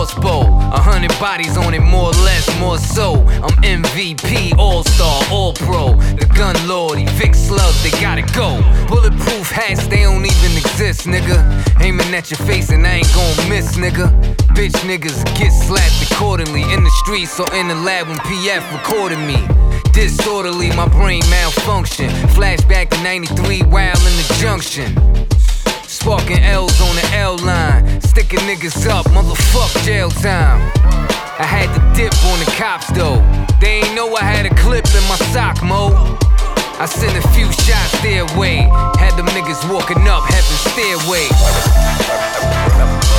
crossbow. 100 bodies on it, more or less, more so. I'm MVP, all-star, all-pro. The gun lord, Vic slugs, they gotta go. Bulletproof hats, they don't even exist, nigga. Aiming at your face and I ain't gon' miss, nigga. Bitch niggas get slapped accordingly in the streets or in the lab when PF recorded me. Disorderly, my brain malfunction. Flashback to 93, wild in the junction. Sparking L's on the L line. Sticking niggas up, motherfuck jail time. I had to dip on the cops though. They ain't know I had a clip in my sock, mo. I sent a few shots their way. Had them niggas walking up heaven's stairway.